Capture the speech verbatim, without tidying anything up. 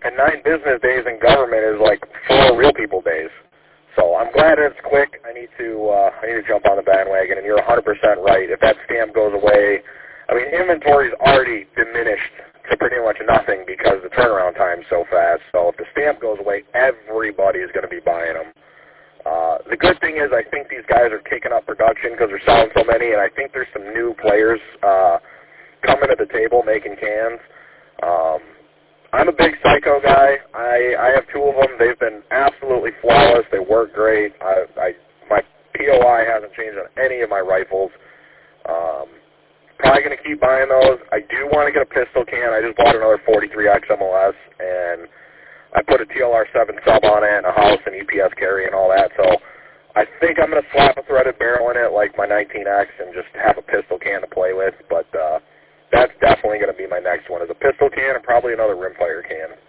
and nine business days in government is like four real people days. So I'm glad it's quick. I need to uh, I need to jump on the bandwagon, and you're one hundred percent right. If that stamp goes away, I mean, inventory's already diminished to pretty much nothing because the turnaround time's so fast. So if the stamp goes away, everybody is going to be buying them. Uh, the good thing is I think these guys are taking up production because they're selling so many, and I think there's some new players uh, coming to the table making cans. Um, I'm a big Psycho guy. I, I have two of them. They've been absolutely flawless. They work great. I, I, my P O I hasn't changed on any of my rifles. Um, probably going to keep buying those. I do want to get a pistol can. I just bought another forty-three X M L S, and I put a T L R seven sub on it and a house and E P S carry and all that. So I think I'm going to slap a threaded barrel in it like my nineteen X and just have a pistol can to play with. But uh, that's definitely going to be my next one, is a pistol can and probably another rimfire can.